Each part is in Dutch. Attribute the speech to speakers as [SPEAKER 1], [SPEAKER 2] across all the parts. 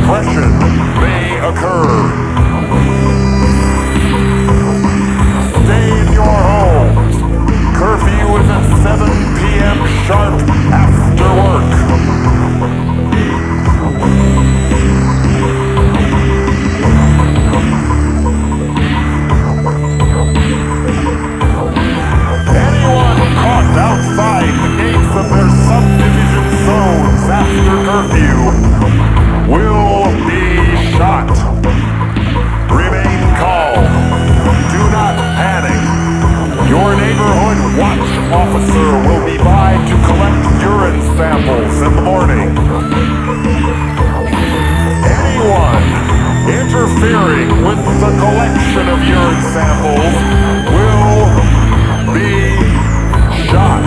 [SPEAKER 1] transgression may occur. Stay in your homes. Curfew is at 7 p.m. sharp after work. Anyone caught outside the gates of their subdivision zones after curfew will be shot. Remain calm. Do not panic. Your neighborhood watch officer will be by to collect urine samples in the morning. Anyone interfering with the collection of urine samples will be shot.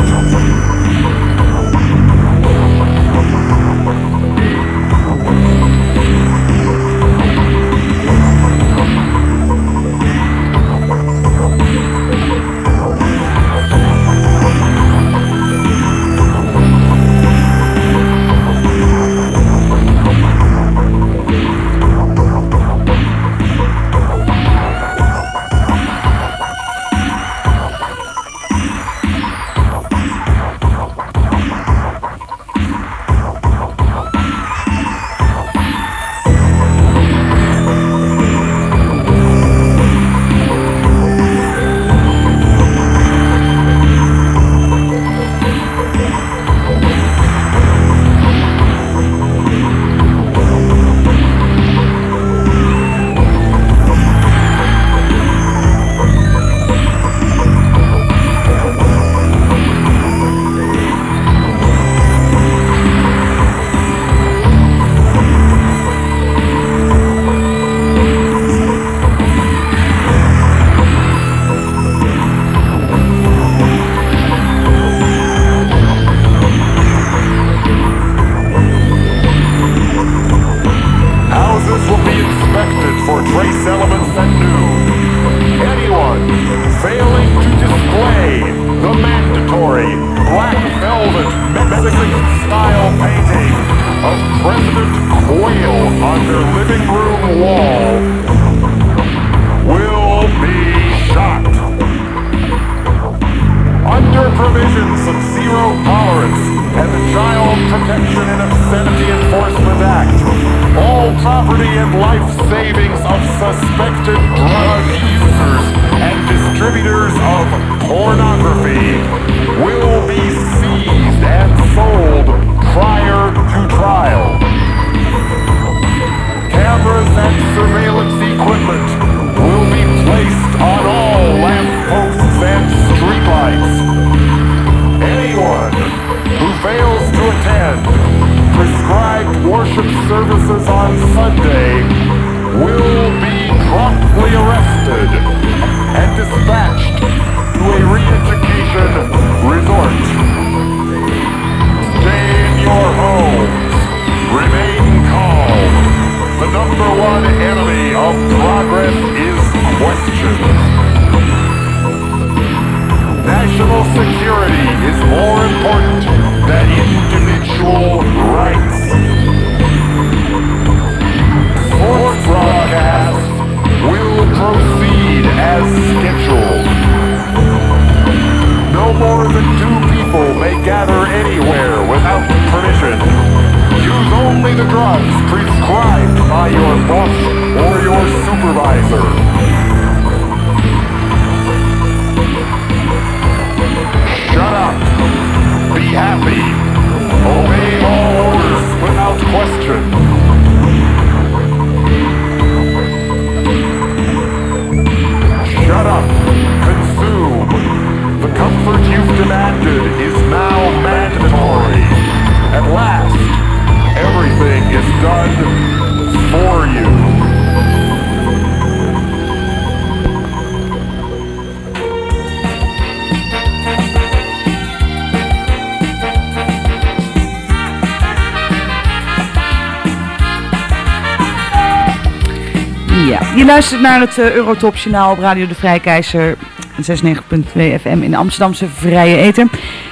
[SPEAKER 2] Je luistert naar het Eurotop-journaal op Radio de Vrijkeizer 96.2 FM in de Amsterdamse Vrije Ether.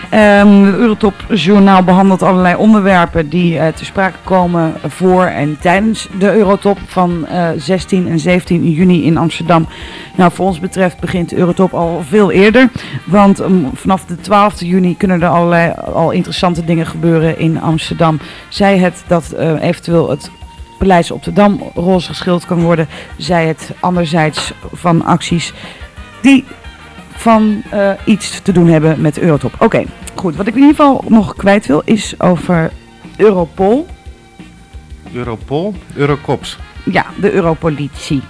[SPEAKER 2] Het Eurotop Journaal behandelt allerlei onderwerpen die ter sprake komen voor en tijdens de Eurotop van 16 en 17 juni in Amsterdam. Nou, voor ons betreft begint de Eurotop al veel eerder, want vanaf de 12e juni kunnen er allerlei al interessante dingen gebeuren in Amsterdam. Zij het dat eventueel het Paleis op de Dam roze geschilderd kan worden, zij het anderzijds van acties die van iets te doen hebben met de Eurotop. Oké, goed. Wat ik in ieder geval nog kwijt wil is over Europol.
[SPEAKER 3] Europol? Eurocops.
[SPEAKER 2] Ja, de Europolitie.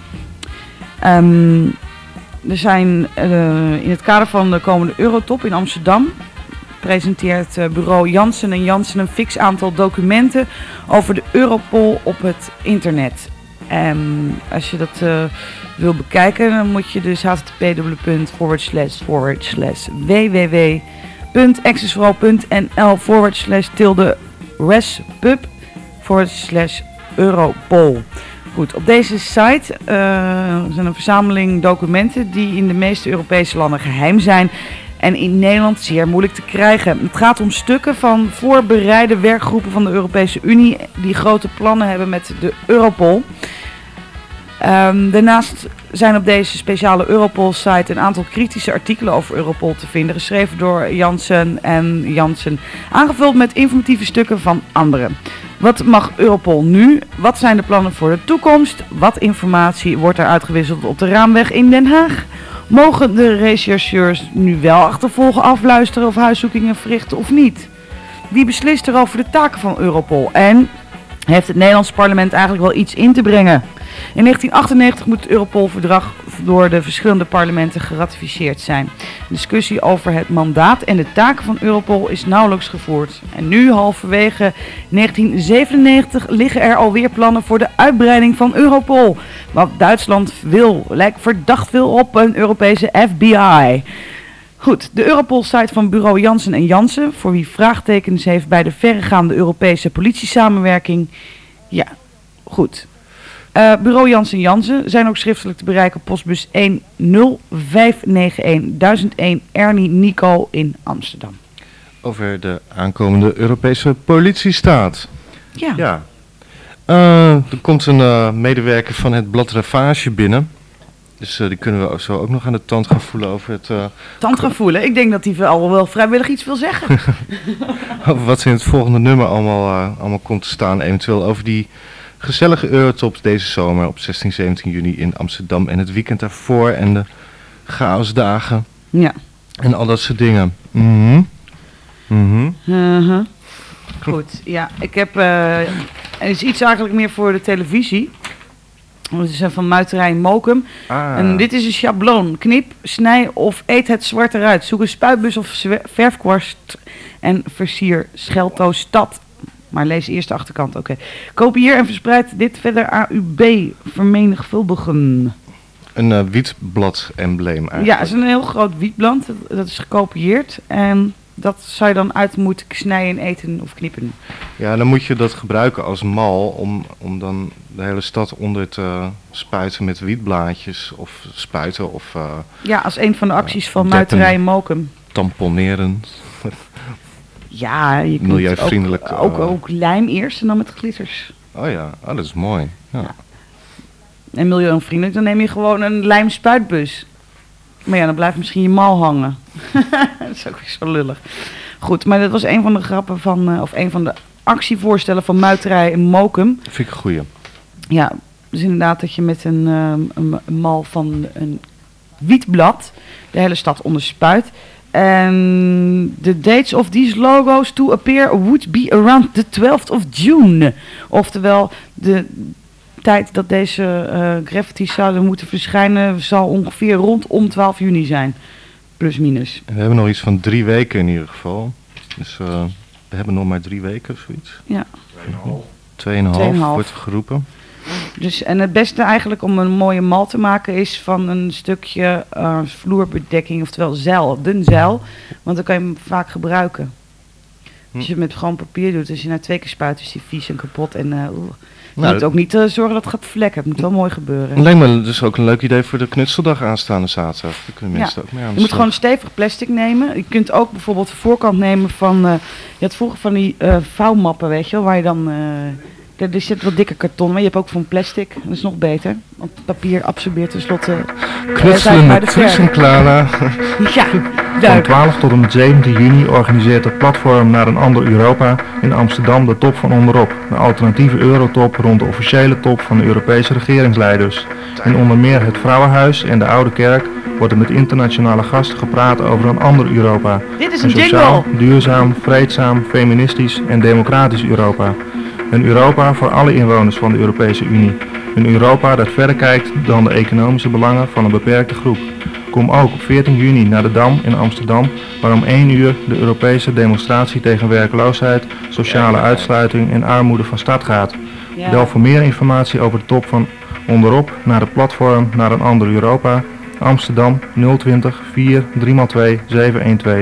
[SPEAKER 2] Er zijn in het kader van de komende Eurotop in Amsterdam presenteert bureau Janssen & Janssen een fix aantal documenten over de Europol op het internet. Als je dat wil bekijken, dan moet je dus http://www.accessorol.nl/respub/Europol. Goed, op deze site zijn een verzameling documenten die in de meeste Europese landen geheim zijn en in Nederland zeer moeilijk te krijgen. Het gaat om stukken van voorbereide werkgroepen van de Europese Unie die grote plannen hebben met de Europol. Daarnaast zijn op deze speciale Europol-site een aantal kritische artikelen over Europol te vinden, geschreven door Janssen & Janssen, aangevuld met informatieve stukken van anderen. Wat mag Europol nu? Wat zijn de plannen voor de toekomst? Wat informatie wordt er uitgewisseld op de Raamweg in Den Haag? Mogen de rechercheurs nu wel achtervolgen, afluisteren of huiszoekingen verrichten of niet? Wie beslist er over de taken van Europol? En heeft het Nederlands parlement eigenlijk wel iets in te brengen? In 1998 moet het Europol-verdrag door de verschillende parlementen geratificeerd zijn. De discussie over het mandaat en de taken van Europol is nauwelijks gevoerd. En nu, halverwege 1997, liggen er alweer plannen voor de uitbreiding van Europol. Wat Duitsland wil, lijkt verdacht veel op een Europese FBI. Goed, de Europol-site van bureau Janssen & Janssen, voor wie vraagtekens heeft bij de verregaande Europese politiesamenwerking. Ja, goed. Bureau Janssen & Janssen zijn ook schriftelijk te bereiken op postbus 10591 Ernie Nico in Amsterdam.
[SPEAKER 3] Over de aankomende Europese politiestaat.
[SPEAKER 2] Ja.
[SPEAKER 3] Er komt een medewerker van het blad Ravage binnen. Dus die kunnen we zo ook nog aan de tand gaan voelen over het...
[SPEAKER 2] Tand gaan voelen? Ik denk dat hij al wel vrijwillig iets wil zeggen.
[SPEAKER 3] Over wat in het volgende nummer allemaal komt te staan. Eventueel over die gezellige Eurotops deze zomer op 16, 17 juni in Amsterdam. En het weekend daarvoor en de chaosdagen.
[SPEAKER 2] Ja.
[SPEAKER 3] En al dat soort dingen.
[SPEAKER 2] Goed, ja. Ik heb... er is iets eigenlijk meer voor de televisie. Het is van Muiterij Mokum. En dit is een schabloon. Knip, snij of eet het zwart eruit. Zoek een spuitbus of verfkwast en versier Schelto stad. Maar lees eerst de achterkant, oké. Kopieer en verspreid dit verder AUB vermenigvuldigen.
[SPEAKER 3] Een wietblad-embleem eigenlijk.
[SPEAKER 2] Ja, het is een heel groot wietblad. Dat is gekopieerd. En dat zou je dan uit moeten snijden, eten of knippen.
[SPEAKER 3] Ja, dan moet je dat gebruiken als mal om dan de hele stad onder te spuiten met wietblaadjes of spuiten of...
[SPEAKER 2] ja, als een van de acties van Muiterij Mokum.
[SPEAKER 3] Tamponeren.
[SPEAKER 2] Ja, je kunt
[SPEAKER 3] milieuvriendelijk,
[SPEAKER 2] ook lijm eerst en dan met glitters.
[SPEAKER 3] Oh ja, dat is mooi. Ja.
[SPEAKER 2] Ja. En milieuvriendelijk, dan neem je gewoon een lijmspuitbus. Maar ja, dan blijft misschien je mal hangen. Dat is ook weer zo lullig. Goed, maar dat was een van de grappen van, of een van de actievoorstellen van Muiterij en Mokum.
[SPEAKER 3] Dat vind ik een goeie.
[SPEAKER 2] Ja, dus inderdaad dat je met een mal van een wietblad de hele stad onderspuit. En the dates of these logos to appear would be around the 12th of June. Oftewel, de tijd dat deze graffitis zouden moeten verschijnen zal ongeveer rondom 12 juni zijn. Plus minus.
[SPEAKER 3] En we hebben nog iets van 3 weken in ieder geval. Dus we hebben nog maar 3 weken of zoiets.
[SPEAKER 2] Ja.
[SPEAKER 3] 2,5 wordt geroepen.
[SPEAKER 2] Dus, en het beste eigenlijk om een mooie mal te maken is van een stukje vloerbedekking, oftewel zeil, dun zeil. Want dan kan je hem vaak gebruiken. Als je het met gewoon papier doet, als je nou 2 keer spuit, is die vies en kapot. En Je moet ook niet zorgen dat het gaat vlekken. Het moet wel mooi gebeuren.
[SPEAKER 3] Lijkt me dus ook een leuk idee voor de knutseldag aanstaande zaterdag. Daar kunnen mensen ook mee aan de
[SPEAKER 2] Je moet
[SPEAKER 3] slag.
[SPEAKER 2] gewoon stevig plastic nemen. Je kunt ook bijvoorbeeld de voorkant nemen van... je had vroeger van die vouwmappen, weet je wel, waar je dan... er zit wat dikker karton, maar je hebt ook van plastic. Dat is nog beter. Want papier absorbeert tenslotte...
[SPEAKER 3] Knutselen met Truus en Clara.
[SPEAKER 2] Ja,
[SPEAKER 4] Van
[SPEAKER 2] duidelijk.
[SPEAKER 4] 12 tot en met 17 juni organiseert het platform Naar een Ander Europa in Amsterdam de Top van Onderop. De alternatieve Eurotop rond de officiële top van de Europese regeringsleiders. In onder meer het Vrouwenhuis en de Oude Kerk wordt er met internationale gasten gepraat over een ander Europa.
[SPEAKER 2] Dit is
[SPEAKER 4] Een
[SPEAKER 2] een
[SPEAKER 4] sociaal,
[SPEAKER 2] jingle.
[SPEAKER 4] duurzaam, vreedzaam, feministisch en democratisch Europa. Een Europa voor alle inwoners van de Europese Unie. Een Europa dat verder kijkt dan de economische belangen van een beperkte groep. Kom ook op 14 juni naar de Dam in Amsterdam, waar om 1 uur de Europese demonstratie tegen werkloosheid, sociale uitsluiting en armoede van start gaat.
[SPEAKER 2] Ja.
[SPEAKER 4] Bel voor meer informatie over de top van Onderop naar het platform Naar een Ander Europa. Amsterdam 020 4 3x2 712.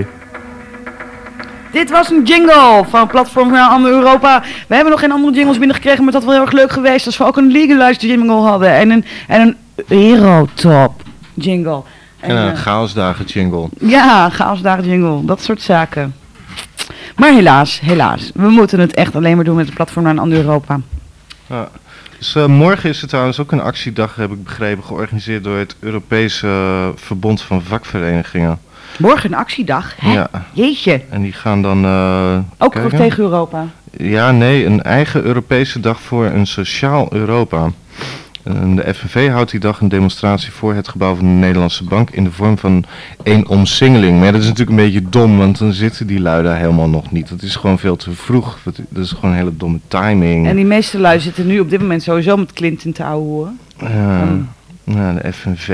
[SPEAKER 2] Dit was een jingle van Platform naar Ander Europa. We hebben nog geen andere jingles binnengekregen, maar dat was wel heel erg leuk geweest als we ook een legalized jingle hadden. En een Eurotop jingle.
[SPEAKER 3] En een chaosdagen jingle.
[SPEAKER 2] Ja, chaosdagen jingle, dat soort zaken. Maar helaas, we moeten het echt alleen maar doen met het Platform naar een Ander Europa.
[SPEAKER 3] Ja. Dus morgen is er trouwens ook een actiedag, heb ik begrepen, georganiseerd door het Europese Verbond van Vakverenigingen.
[SPEAKER 2] Morgen een actiedag, hè?
[SPEAKER 3] Ja.
[SPEAKER 2] Jeetje.
[SPEAKER 3] En die gaan dan...
[SPEAKER 2] Ook
[SPEAKER 3] kijken.
[SPEAKER 2] tegen Europa.
[SPEAKER 3] Ja, nee, een eigen Europese dag voor een sociaal Europa. De FNV houdt die dag een demonstratie voor het gebouw van de Nederlandse Bank in de vorm van een omsingeling. Maar dat is natuurlijk een beetje dom, want dan zitten die lui daar helemaal nog niet. Dat is gewoon veel te vroeg. Dat is gewoon een hele domme timing.
[SPEAKER 2] En die meeste lui zitten nu op dit moment sowieso met Clinton te ouwehoeren.
[SPEAKER 3] Ja, de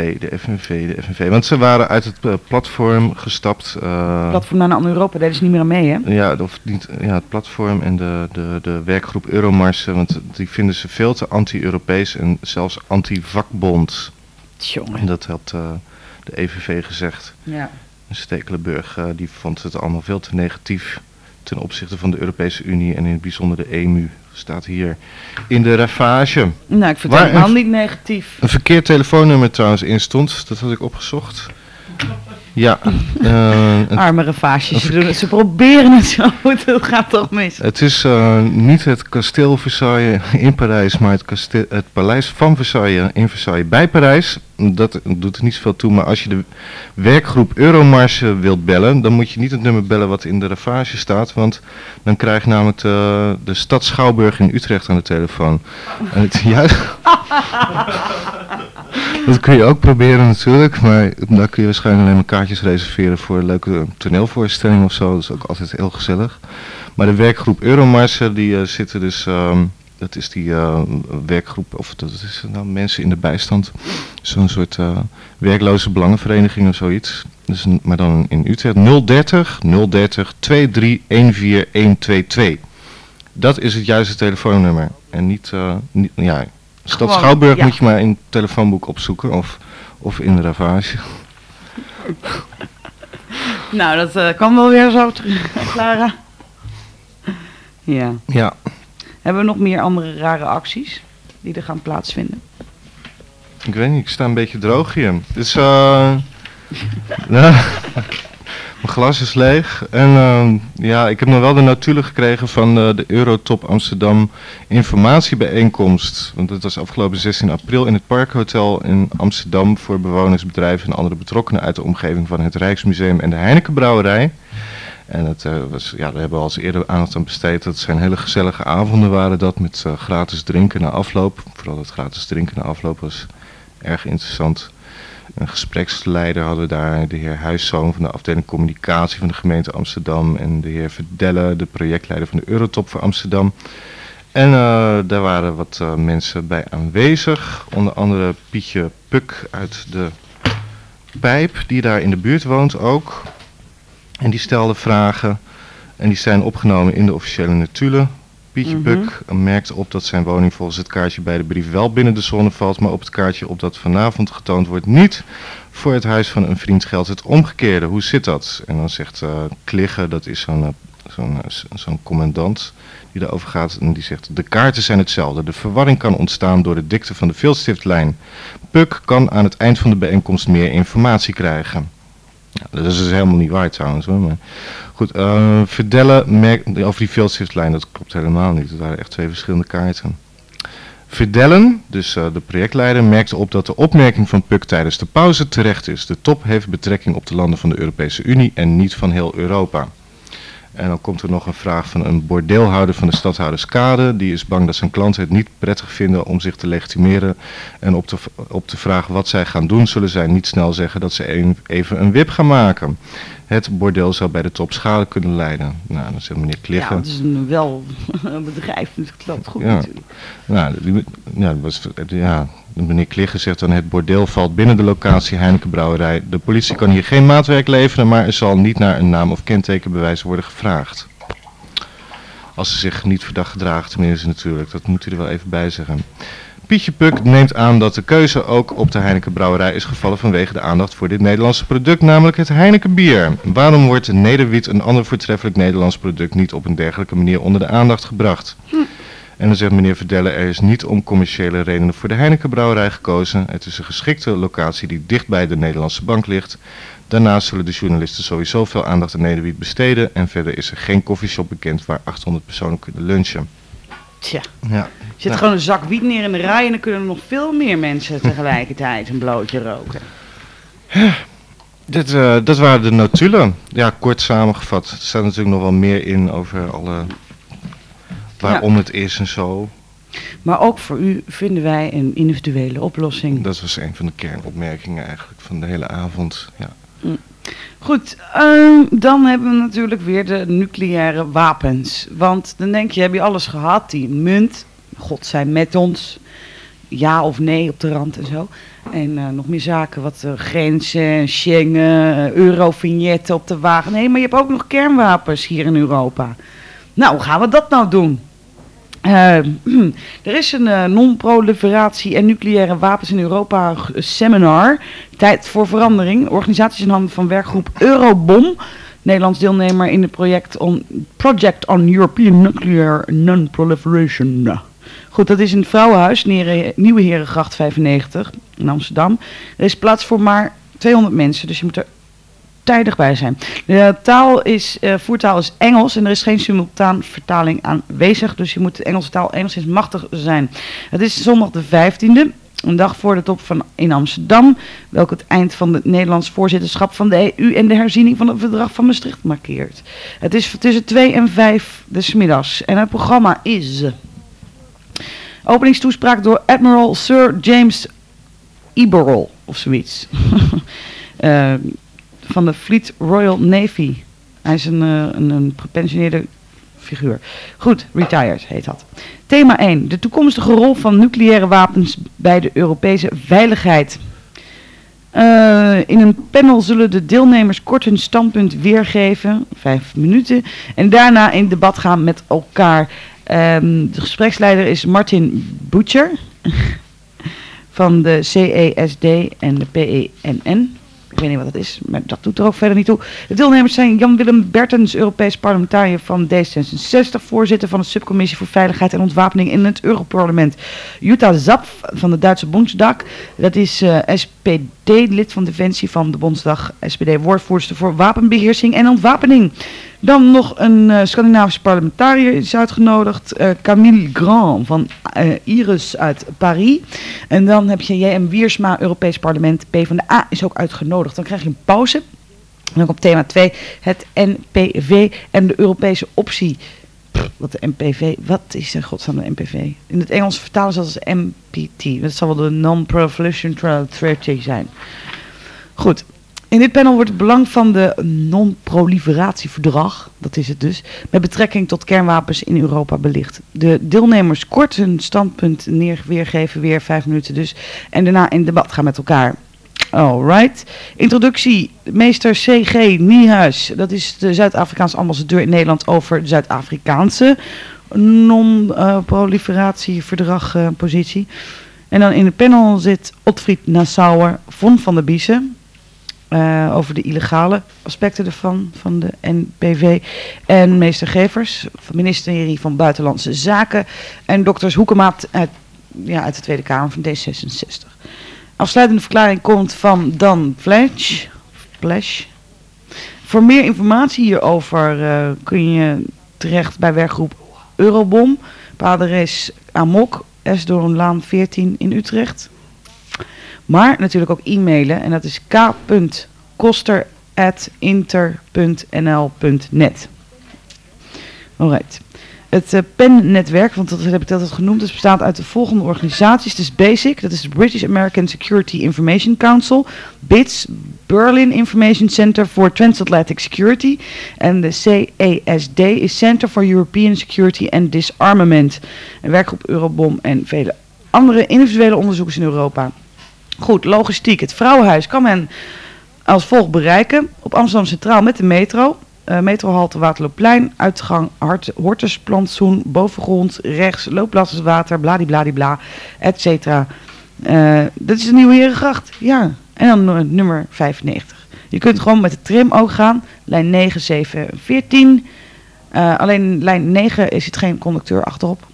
[SPEAKER 3] FNV. Want ze waren uit het platform gestapt.
[SPEAKER 2] Platform naar een Ander Europa, daar is niet meer aan mee, hè?
[SPEAKER 3] Ja, of niet, ja, het platform en de werkgroep Euromarsen, want die vinden ze veel te anti-Europees en zelfs anti-vakbond.
[SPEAKER 2] Tjonge.
[SPEAKER 3] En dat had de EVV gezegd.
[SPEAKER 2] Ja.
[SPEAKER 3] En Stekelenburg die vond het allemaal veel te negatief ten opzichte van de Europese Unie en in het bijzonder de EMU. Staat hier in de ravage.
[SPEAKER 2] Nou, ik vind het
[SPEAKER 3] Waar
[SPEAKER 2] helemaal niet negatief.
[SPEAKER 3] Een verkeerd telefoonnummer trouwens in stond, dat had ik opgezocht. Ja.
[SPEAKER 2] Arme ravages, ze proberen het zo goed, het gaat toch mis.
[SPEAKER 3] Het is niet het kasteel Versailles in Parijs, maar het paleis van Versailles in Versailles bij Parijs. Dat doet er niet zoveel toe, maar als je de werkgroep Euromarche wilt bellen, dan moet je niet het nummer bellen wat in de ravage staat, want dan krijg je namelijk de stad Schouwburg in Utrecht aan de telefoon. En het juist... Dat kun je ook proberen natuurlijk, maar daar kun je waarschijnlijk alleen maar kaartjes reserveren voor een leuke toneelvoorstelling of zo. Dat is ook altijd heel gezellig. Maar de werkgroep Euromarse, die zitten dus, dat is die werkgroep, of dat is nou mensen in de bijstand. Zo'n soort werkloze belangenvereniging of zoiets. Dus maar dan in Utrecht 030 23 14122. Dat is het juiste telefoonnummer. En niet ja... Stad
[SPEAKER 2] Gewoon,
[SPEAKER 3] Schouwburg
[SPEAKER 2] ja.
[SPEAKER 3] moet je maar in het telefoonboek opzoeken of in de ravage.
[SPEAKER 2] Nou, dat kan wel weer zo terug, Clara. Ja.
[SPEAKER 3] Ja.
[SPEAKER 2] Hebben we nog meer andere rare acties die er gaan plaatsvinden?
[SPEAKER 3] Ik weet niet, ik sta een beetje droog hier. Dus mijn glas is leeg. En ja, ik heb nog wel de notulen gekregen van de Eurotop Amsterdam informatiebijeenkomst. Want dat was afgelopen 16 april in het Parkhotel in Amsterdam voor bewoners, bedrijven en andere betrokkenen uit de omgeving van het Rijksmuseum en de Heinekenbrouwerij. En het was, ja, daar hebben we al eens eerder aandacht aan besteed. Dat zijn hele gezellige avonden waren dat met gratis drinken na afloop. Vooral het gratis drinken na afloop was erg interessant. Een gespreksleider hadden we daar, de heer Huiszoon van de afdeling communicatie van de gemeente Amsterdam en de heer Verdelle, de projectleider van de Eurotop voor Amsterdam. En daar waren wat mensen bij aanwezig, onder andere Pietje Puk uit de Pijp, die daar in de buurt woont ook. En die stelde vragen en die zijn opgenomen in de officiële notulen. Pietje Puk merkt op dat zijn woning volgens het kaartje bij de brief wel binnen de zone valt, maar op het kaartje op dat vanavond getoond wordt niet. Voor het huis van een vriend geldt het omgekeerde. Hoe zit dat? En dan zegt Kligge, dat is zo'n zo'n commandant die daarover gaat en die zegt: de kaarten zijn hetzelfde. De verwarring kan ontstaan door de dikte van de viltstiftlijn. Puck kan aan het eind van de bijeenkomst meer informatie krijgen. Ja, dat is dus helemaal niet waar trouwens hoor. Maar goed, Verdelle merkt over die viltstiftlijn, dat klopt helemaal niet. Het waren echt 2 verschillende kaarten. Verdellen, dus de projectleider, merkte op dat de opmerking van Puck tijdens de pauze terecht is. De top heeft betrekking op de landen van de Europese Unie en niet van heel Europa. En dan komt er nog een vraag van een bordeelhouder van de Stadhouderskade. Die is bang dat zijn klanten het niet prettig vinden om zich te legitimeren. En op de vraag wat zij gaan doen, zullen zij niet snel zeggen dat ze even een wip gaan maken. Het bordeel zou bij de top schade kunnen leiden. Nou, dan zegt meneer Kligge.
[SPEAKER 2] Ja, het is wel een bedrijf, dus het loopt goed
[SPEAKER 3] ja.
[SPEAKER 2] natuurlijk.
[SPEAKER 3] Nou, meneer Kligge zegt dan: het bordeel valt binnen de locatie Heineken Brouwerij. De politie kan hier geen maatwerk leveren, maar er zal niet naar een naam of kentekenbewijs worden gevraagd. Als ze zich niet verdacht gedragen, tenminste natuurlijk. Dat moet u er wel even bij zeggen. Pietje Puck neemt aan dat de keuze ook op de Heineken Brouwerij is gevallen vanwege de aandacht voor dit Nederlandse product, namelijk het Heineken bier. Waarom wordt Nederwiet, een ander voortreffelijk Nederlands product, niet op een dergelijke manier onder de aandacht gebracht? En dan zegt meneer Verdelle: er is niet om commerciële redenen voor de Heineken Brouwerij gekozen. Het is een geschikte locatie die dicht bij de Nederlandse bank ligt. Daarnaast zullen de journalisten sowieso veel aandacht aan Nederwiet besteden. En verder is er geen koffieshop bekend waar 800 personen kunnen lunchen.
[SPEAKER 2] Tja,
[SPEAKER 3] Ja.
[SPEAKER 2] je zet gewoon een zak wiet neer in de rij en dan kunnen er nog veel meer mensen tegelijkertijd een blootje roken.
[SPEAKER 3] Dat waren de notulen. Ja, kort samengevat. Er staat natuurlijk nog wel meer in over alle waarom het is en zo.
[SPEAKER 2] Maar ook voor u vinden wij een individuele oplossing.
[SPEAKER 3] Dat was een van de kernopmerkingen eigenlijk van de hele avond. Ja.
[SPEAKER 2] Goed, dan hebben we natuurlijk weer de nucleaire wapens. Want dan denk je, heb je alles gehad? Die munt, God zij met ons, ja of nee op de rand en zo. En nog meer zaken, wat grenzen, Schengen, Eurovignetten op de wagen. Nee, maar je hebt ook nog kernwapens hier in Europa. Nou, hoe gaan we dat nou doen? Er is een non-proliferatie en nucleaire wapens in Europa seminar. Tijd voor verandering. Organisaties in handen van werkgroep Eurobom. Nederlands deelnemer in het Project on European Nuclear Non-Proliferation. Goed, dat is in het Vrouwenhuis, Nieuwe Herengracht 95 in Amsterdam. Er is plaats voor maar 200 mensen, dus je moet er tijdig bij zijn. De voertaal is Engels en er is geen simultaan vertaling aanwezig. Dus je moet de Engelse taal enigszins machtig zijn. Het is zondag de 15e, een dag voor de top in Amsterdam. Welke het eind van het Nederlands voorzitterschap van de EU en de herziening van het verdrag van Maastricht markeert. Het is tussen 2 en 5 des middags. En het programma is openingstoespraak door Admiral Sir James Eberl of zoiets. Van de Fleet Royal Navy. Hij is een gepensioneerde figuur. Goed, retired heet dat. Thema 1. De toekomstige rol van nucleaire wapens bij de Europese veiligheid. In een panel zullen de deelnemers kort hun standpunt weergeven. 5 minuten. En daarna in debat gaan met elkaar. De gespreksleider is Martin Butcher. Van de CESD en de PENN. Ik weet niet wat dat is, maar dat doet er ook verder niet toe. De deelnemers zijn Jan-Willem Bertens, Europees parlementariër van D66, voorzitter van de subcommissie voor veiligheid en ontwapening in het Europarlement. Jutta Zapf van de Duitse Bondsdag, dat is SPD, lid van Defensie van de Bondsdag, SPD-woordvoerster voor wapenbeheersing en ontwapening. Dan nog een Scandinavische parlementariër is uitgenodigd, Camille Grand van Iris uit Paris. En dan heb je J.M. Wiersma, Europees Parlement, PvdA is ook uitgenodigd. Dan krijg je een pauze. En dan op thema 2, het NPV en de Europese optie. Wat de NPV, wat is in godsnaam de NPV? In het Engels vertalen ze dat als NPT. Dat zal wel de Non-Proliferation Treaty zijn. Goed. In dit panel wordt het belang van de non-proliferatieverdrag, dat is het dus, met betrekking tot kernwapens in Europa belicht. De deelnemers kort hun standpunt weergeven, weer 5 minuten dus, en daarna in debat gaan met elkaar. Alright. Introductie, meester C.G. Niehuis, dat is de Zuid-Afrikaanse ambassadeur in Nederland over de Zuid-Afrikaanse non-proliferatieverdrag positie. En dan in het panel zit Otfried Nassauer, Von van der Biesen. over de illegale aspecten ervan, van de NPV. En meester Gevers, van het ministerie van Buitenlandse Zaken. En dokters Hoekemaat uit de Tweede Kamer van D66. Afsluitende verklaring komt van Dan Flash. Voor meer informatie hierover kun je terecht bij werkgroep Eurobom. Adres Amok, Esdoornlaan 14 in Utrecht. Maar natuurlijk ook e-mailen en dat is k.koster@inter.nl.net. Alright. Het PEN-netwerk, want dat heb ik altijd genoemd, dus bestaat uit de volgende organisaties. Dus BASIC, dat is de British American Security Information Council. BITS, Berlin Information Center for Transatlantic Security. En de CESD is Center for European Security and Disarmament. Een werkgroep Eurobom en vele andere individuele onderzoekers in Europa. Goed, logistiek. Het Vrouwenhuis kan men als volgt bereiken. Op Amsterdam Centraal met de metro. Metrohalte Waterloopplein, uitgang Hortusplantsoen, bovengrond, rechts, loopplaats water, bladibladibla, et cetera. Dat is de Nieuwe Herengracht, ja. En dan nummer 95. Je kunt gewoon met de tram ook gaan, lijn 9, 7, 14. Alleen lijn 9 is het geen conducteur achterop.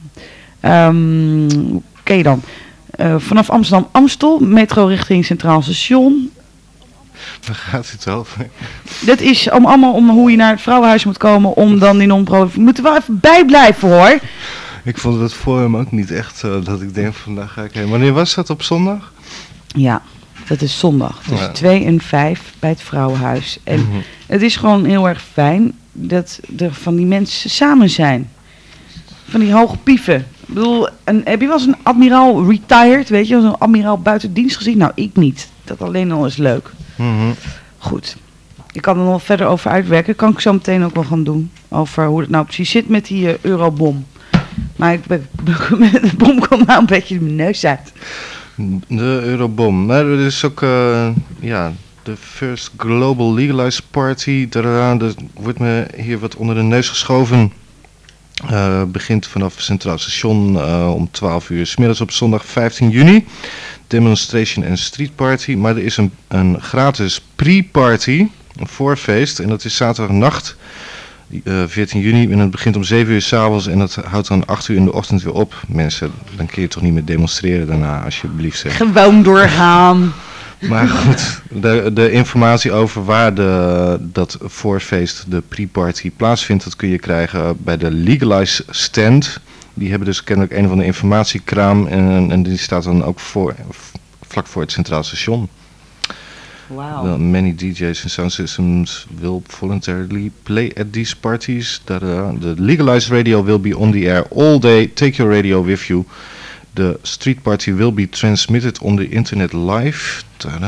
[SPEAKER 2] Oké dan. Vanaf Amsterdam-Amstel, metro richting Centraal Station.
[SPEAKER 3] Waar gaat het over?
[SPEAKER 2] Dat is allemaal om hoe je naar het Vrouwenhuis moet komen om dan die non-pro... We moeten wel even bijblijven hoor.
[SPEAKER 3] Ik vond het forum ook niet echt dat ik denk vandaag ga ik heen. Wanneer was dat, op zondag?
[SPEAKER 2] Ja, dat is zondag. Dus 2 en 5 bij het Vrouwenhuis. En het is gewoon heel erg fijn dat er van die mensen samen zijn. Van die hoge pieven. Ik bedoel, heb je wel eens een admiraal retired, weet je? Zo'n admiraal buiten dienst gezien? Nou, ik niet. Dat alleen al is leuk. Goed. Ik kan er nog verder over uitwerken. Kan ik zo meteen ook wel gaan doen. Over hoe het nou precies zit met die Eurobom. Maar de bom komt nou een beetje mijn neus uit.
[SPEAKER 3] De Eurobom. Maar er is ook de First Global Legalized Party. Er wordt me hier wat onder de neus geschoven. Begint vanaf Centraal Station om 12 uur 's middags op zondag 15 juni. Demonstration en street party. Maar er is een gratis pre-party, een voorfeest. En dat is zaterdagnacht, 14 juni. En het begint om 7 uur 's avonds en dat houdt dan 8 uur in de ochtend weer op. Mensen, dan kun je toch niet meer demonstreren daarna, alsjeblieft zeg.
[SPEAKER 2] Gewoon doorgaan.
[SPEAKER 3] Maar goed, de informatie over waar dat voorfeest, de pre-party, plaatsvindt, dat kun je krijgen bij de Legalize stand. Die hebben dus kennelijk een van de informatiekraam en die staat dan ook vlak voor het Centraal Station.
[SPEAKER 2] Wow.
[SPEAKER 3] Many DJs and sound systems will voluntarily play at these parties. The legalized radio will be on the air all day. Take your radio with you. The street party will be transmitted on the internet live.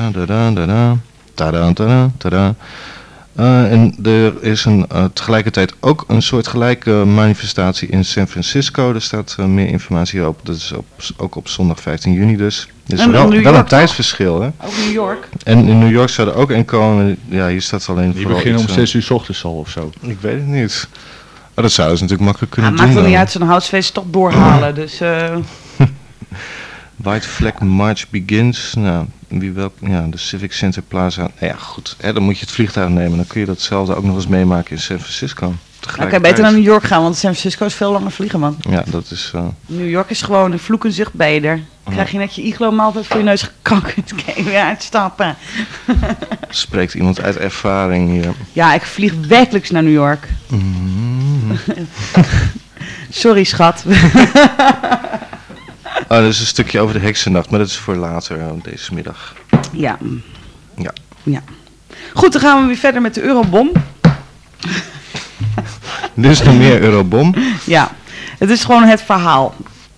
[SPEAKER 3] En er is tegelijkertijd ook een soortgelijke manifestatie in San Francisco. Er staat meer informatie op. Dat is ook op zondag 15 juni dus. Er is wel een tijdsverschil, hè?
[SPEAKER 2] Ook New York.
[SPEAKER 3] En in New York zou er ook een komen. Ja, hier staat alleen
[SPEAKER 5] die beginnen om 6 uur 's ochtends al of zo.
[SPEAKER 3] Ik weet het niet. Oh, dat zouden ze natuurlijk makkelijk kunnen doen.
[SPEAKER 2] Maakt er niet uit, zo'n houtsfeest toch doorhalen. Dus...
[SPEAKER 3] White Flag March begins. Nou, de Civic Center Plaza. Nou ja, goed. Dan moet je het vliegtuig nemen. Dan kun je datzelfde ook nog eens meemaken in San Francisco.
[SPEAKER 2] Oké, beter naar New York gaan, want San Francisco is veel langer vliegen, man.
[SPEAKER 3] Ja, dat is...
[SPEAKER 2] New York is gewoon een vloekend zicht beter. Krijg je net je iglo-maaltijd voor je neus gekankerd. Kun je weer uitstappen.
[SPEAKER 3] Spreekt iemand uit ervaring hier.
[SPEAKER 2] Ja, ik vlieg wekelijks naar New York. Sorry, schat.
[SPEAKER 3] Oh, dat is een stukje over de heksennacht, maar dat is voor later deze middag.
[SPEAKER 2] Ja.
[SPEAKER 3] Ja.
[SPEAKER 2] Goed, dan gaan we weer verder met de Eurobom.
[SPEAKER 3] Er is nog meer Eurobom.
[SPEAKER 2] Ja, het is gewoon het verhaal.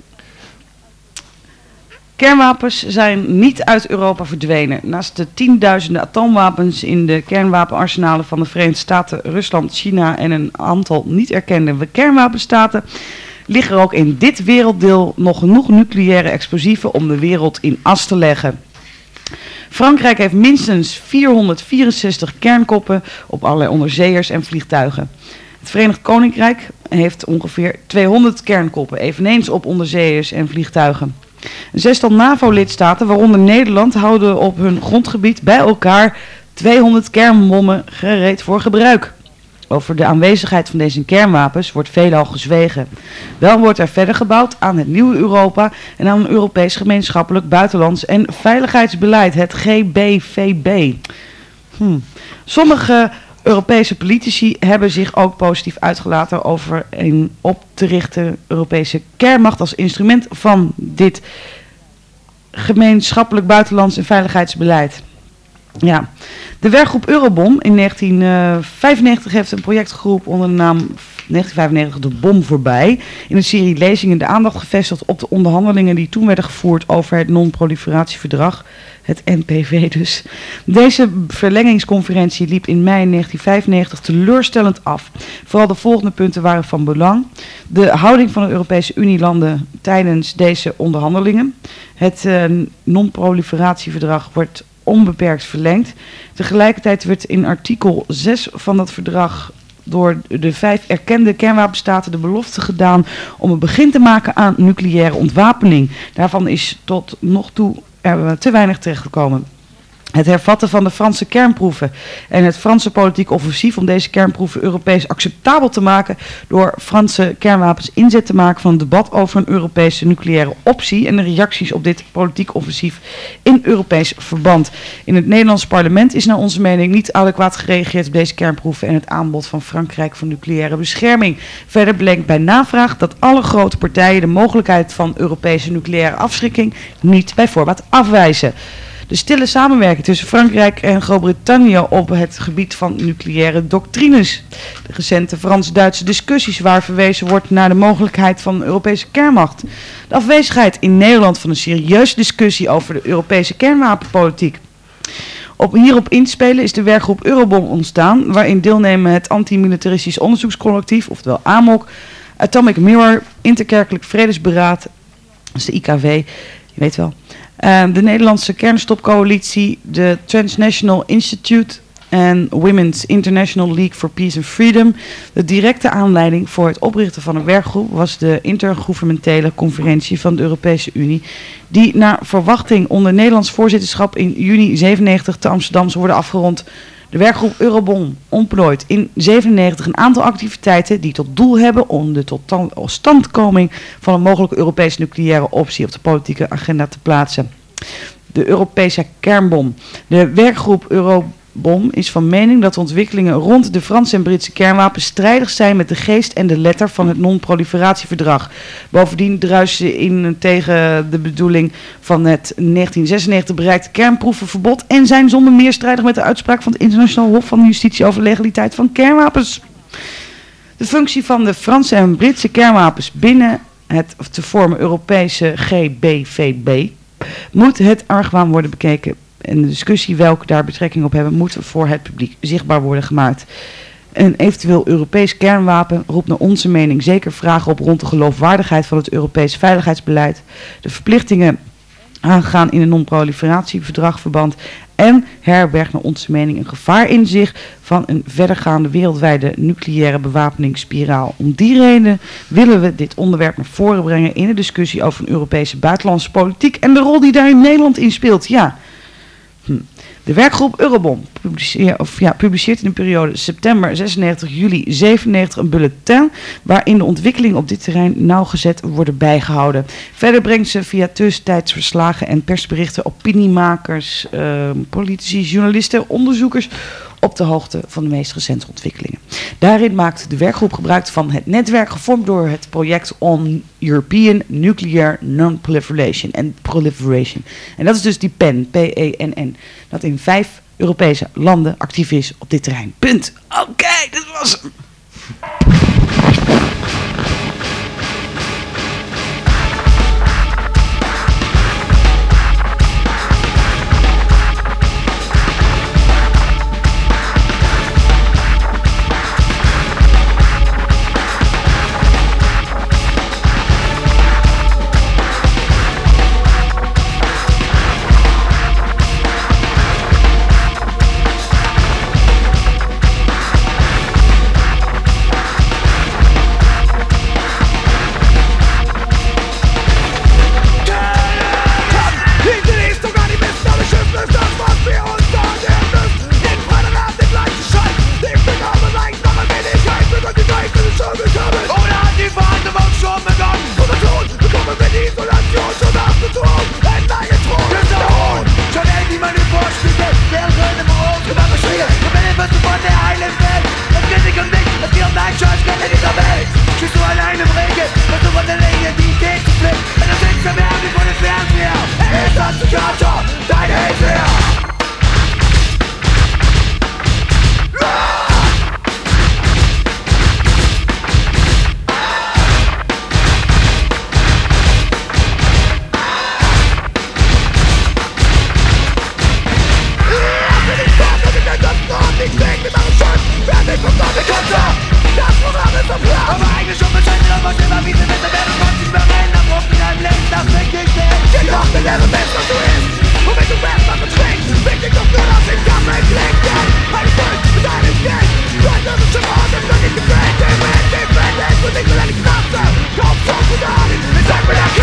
[SPEAKER 2] Kernwapens zijn niet uit Europa verdwenen. Naast de tienduizenden atoomwapens in de kernwapenarsenalen van de Verenigde Staten, Rusland, China en een aantal niet erkende kernwapenstaten, liggen er ook in dit werelddeel nog genoeg nucleaire explosieven om de wereld in as te leggen. Frankrijk heeft minstens 464 kernkoppen op allerlei onderzeeërs en vliegtuigen. Het Verenigd Koninkrijk heeft ongeveer 200 kernkoppen, eveneens op onderzeeërs en vliegtuigen. Een zestal NAVO-lidstaten, waaronder Nederland, houden op hun grondgebied bij elkaar 200 kernbommen gereed voor gebruik. Over de aanwezigheid van deze kernwapens wordt veelal gezwegen. Wel wordt er verder gebouwd aan het nieuwe Europa en aan een Europees gemeenschappelijk buitenlands en veiligheidsbeleid, het GBVB. Sommige Europese politici hebben zich ook positief uitgelaten over een op te richten Europese kernmacht als instrument van dit gemeenschappelijk buitenlands en veiligheidsbeleid. Ja, de werkgroep Eurobom in 1995 heeft een projectgroep onder de naam 1995 de bom voorbij. In een serie lezingen de aandacht gevestigd op de onderhandelingen die toen werden gevoerd over het non-proliferatieverdrag, het NPV dus. Deze verlengingsconferentie liep in mei 1995 teleurstellend af. Vooral de volgende punten waren van belang. De houding van de Europese Unielanden tijdens deze onderhandelingen. Het non-proliferatieverdrag wordt onbeperkt verlengd. Tegelijkertijd werd in artikel 6 van dat verdrag door de 5 erkende kernwapenstaten de belofte gedaan om een begin te maken aan nucleaire ontwapening. Daarvan is tot nog toe te weinig terechtgekomen. Het hervatten van de Franse kernproeven en het Franse politiek offensief om deze kernproeven Europees acceptabel te maken door Franse kernwapens inzet te maken van een debat over een Europese nucleaire optie en de reacties op dit politiek offensief in Europees verband. In het Nederlandse parlement is naar onze mening niet adequaat gereageerd op deze kernproeven en het aanbod van Frankrijk voor nucleaire bescherming. Verder bleek bij navraag dat alle grote partijen de mogelijkheid van Europese nucleaire afschrikking niet bij voorbaat afwijzen. De stille samenwerking tussen Frankrijk en Groot-Brittannië op het gebied van nucleaire doctrines. De recente Frans-Duitse discussies waar verwezen wordt naar de mogelijkheid van een Europese kernmacht. De afwezigheid in Nederland van een serieuze discussie over de Europese kernwapenpolitiek. Hierop inspelen is de werkgroep Eurobom ontstaan, waarin deelnemen het Antimilitaristisch Onderzoekscollectief, oftewel AMOC, Atomic Mirror, Interkerkelijk Vredesberaad, dat is de IKW, je weet wel. De Nederlandse Kernstopcoalitie, de Transnational Institute en Women's International League for Peace and Freedom. De directe aanleiding voor het oprichten van een werkgroep was de intergouvernementele conferentie van de Europese Unie, die naar verwachting onder Nederlands voorzitterschap in juni 97 te Amsterdam zou worden afgerond. De werkgroep Eurobom ontplooit in 97 een aantal activiteiten die tot doel hebben om de totstandkoming van een mogelijke Europese nucleaire optie op de politieke agenda te plaatsen. De Europese kernbom. De werkgroep Eurobom is van mening dat de ontwikkelingen rond de Franse en Britse kernwapens strijdig zijn met de geest en de letter van het non-proliferatieverdrag. Bovendien druisen ze in tegen de bedoeling van het 1996 bereikte kernproevenverbod en zijn zonder meer strijdig met de uitspraak van het Internationaal Hof van Justitie over legaliteit van kernwapens. De functie van de Franse en Britse kernwapens binnen het te vormen Europese GBVB moet het argwaan worden bekeken. En de discussie welke daar betrekking op hebben moet voor het publiek zichtbaar worden gemaakt. Een eventueel Europees kernwapen roept naar onze mening zeker vragen op rond de geloofwaardigheid van het Europees veiligheidsbeleid. De verplichtingen aangaan in een non-proliferatieverdragverband en herbergt naar onze mening een gevaar in zich van een verdergaande wereldwijde nucleaire bewapeningsspiraal. Om die reden willen we dit onderwerp naar voren brengen in de discussie over een Europese buitenlandse politiek en de rol die daar in Nederland in speelt. Ja. De werkgroep Eurobom publiceert in de periode september 96, juli 97 een bulletin waarin de ontwikkelingen op dit terrein nauwgezet worden bijgehouden. Verder brengt ze via tussentijds verslagen en persberichten opiniemakers, politici, journalisten, onderzoekers op de hoogte van de meest recente ontwikkelingen. Daarin maakt de werkgroep gebruik van het netwerk gevormd door het project On European Nuclear Non-Proliferation and Proliferation. En dat is dus die PEN, P-E-N-N, dat in 5 Europese landen actief is op dit terrein. Punt. Oké, dit was hem.
[SPEAKER 6] never miss the twist. We'll make the rest of the trick. Victims of good as it comes and connected. I'm first, but I didn't get. Right now the survival, I'm looking to break. They went, they fled, they were thinking that it's not so. Come from without it, it's time for that.